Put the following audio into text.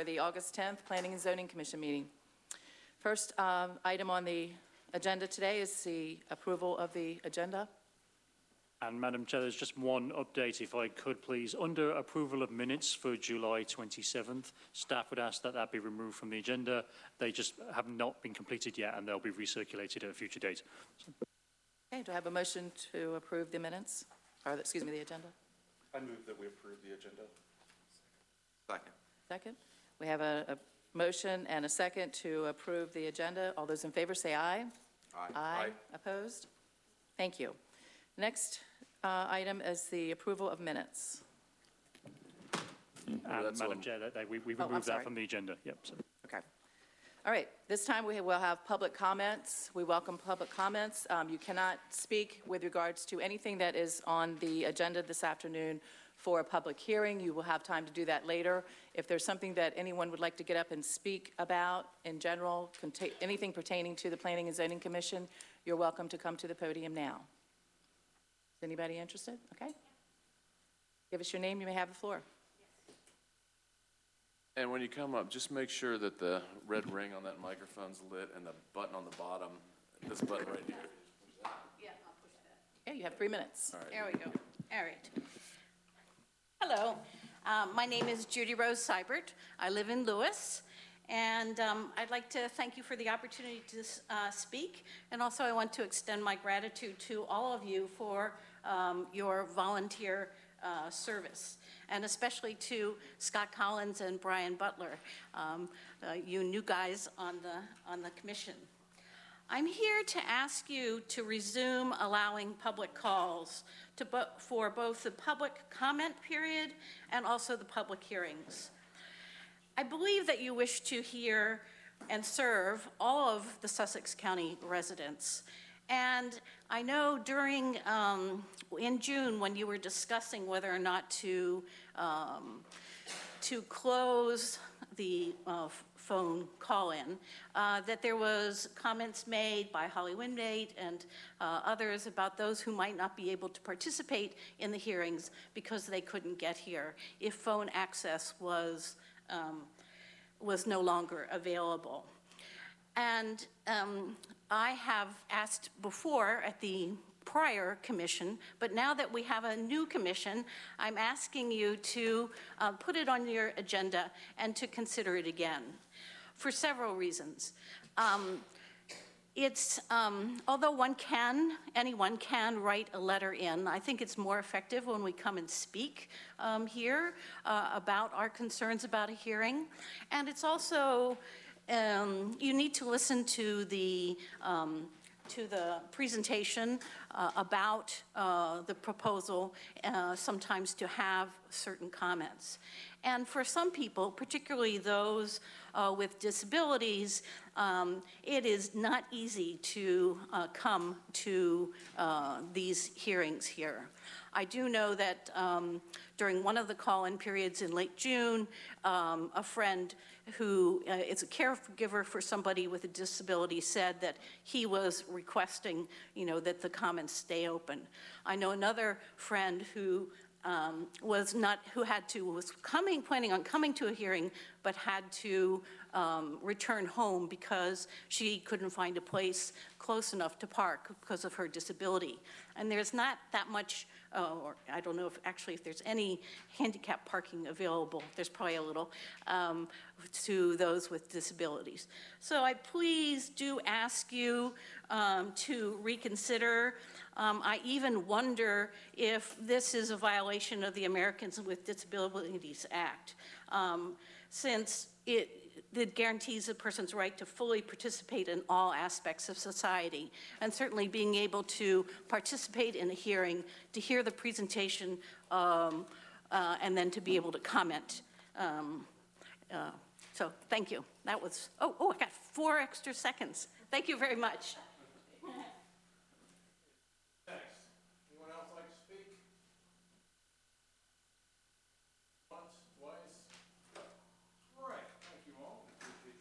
for the August 10th Planning and Zoning Commission meeting. First item on the agenda today is the approval of the agenda. And Madam Chair, there's just one update, if I could please. Under approval of minutes for July 27th, staff would ask that that be removed from the agenda. They just have not been completed yet, and they'll be recirculated at a future date. Okay, do I have a motion to approve the minutes, or excuse me, the agenda? I move that we approve the agenda. Second. Second. We have a motion and a second to approve the agenda. All those in favor say aye. Aye. Aye. Opposed? Thank you. Next item is the approval of minutes. Madam Chair, we removed that from the agenda. Yep. So. Okay. All right. This time we will have public comments. We welcome public comments. You cannot speak with regards to anything that is on the agenda this afternoon for a public hearing. You will have time to do that later. If there's something that anyone would like to get up and speak about in general, anything pertaining to the Planning and Zoning Commission, you're welcome to come to the podium now. Is anybody interested? Okay. Give us your name. You may have the floor. And when you come up, just make sure that the red ring on that microphone's lit and the button on the bottom, this button right here. Yeah, I'll push that. Yeah, you have 3 minutes. All right. There we go. All right. Hello. My name is Judy Rose Seibert. I live in Lewis. And I'd like to thank you for the opportunity to speak. And also I want to extend my gratitude to all of you for your volunteer service, and especially to Scott Collins and Brian Butler, you new guys on the commission. I'm here to ask you to resume allowing public calls for both the public comment period and also the public hearings. I believe that you wish to hear and serve all of the Sussex County residents. And I know during, in June, when you were discussing whether or not to close the phone call-in, that there was comments made by Holly Wingate and others about those who might not be able to participate in the hearings because they couldn't get here if phone access was no longer available. And I have asked before at the prior commission, but now that we have a new commission, I'm asking you to put it on your agenda and to consider it again for several reasons. Although anyone can write a letter in, I think it's more effective when we come and speak here about our concerns about a hearing. And it's also, you need to listen to the presentation about the proposal, sometimes to have certain comments. And for some people, particularly those with disabilities, it is not easy to come to these hearings here. I do know that during one of the call-in periods in late June, a friend who is a caregiver for somebody with a disability said that he was requesting, that the comments stay open. I know another friend who was planning on coming to a hearing, but had to return home because she couldn't find a place close enough to park because of her disability. And there's not that much, or I don't know if there's any handicap parking available. There's probably a little to those with disabilities. So I please do ask you to reconsider. I even wonder if this is a violation of the Americans with Disabilities Act, since it guarantees a person's right to fully participate in all aspects of society, and certainly being able to participate in a hearing, to hear the presentation, and then to be able to comment. So thank you. That was, I got 4 extra seconds. Thank you very much.